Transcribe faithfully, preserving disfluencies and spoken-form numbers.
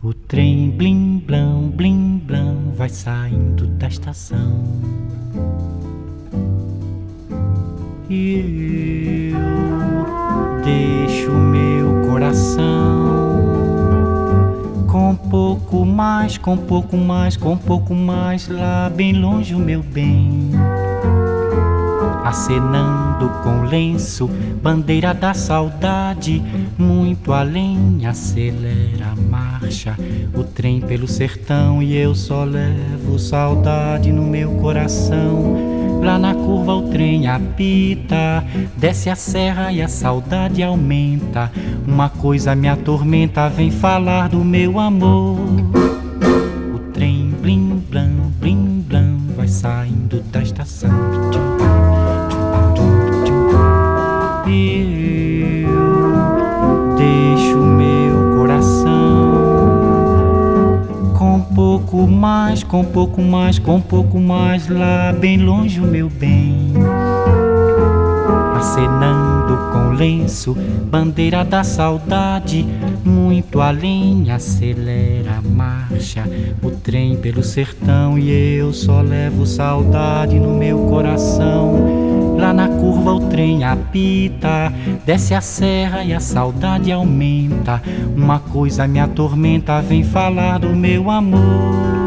O trem blim blam, blim blam vai saindo da estação. E eu deixo meu coração com pouco mais, com pouco mais, com pouco mais lá bem longe, o meu bem. Acenando com lenço, bandeira da saudade, muito além, acelera a marcha, o trem pelo sertão, e eu só levo saudade no meu coração. Lá na curva o trem apita, desce a serra e a saudade aumenta. Uma coisa me atormenta, vem falar do meu amor. O trem blim blam, blim blam vai saindo da estação. E eu deixo meu coração com pouco mais, com pouco mais, com pouco mais lá bem longe, o meu bem. Acenando com lenço, bandeira da saudade, muito além, acelera a marcha, o trem pelo sertão, e eu só levo saudade no meu coração. Lá na curva o trem apita, desce a serra e a saudade aumenta. Uma coisa me atormenta, vem falar do meu amor.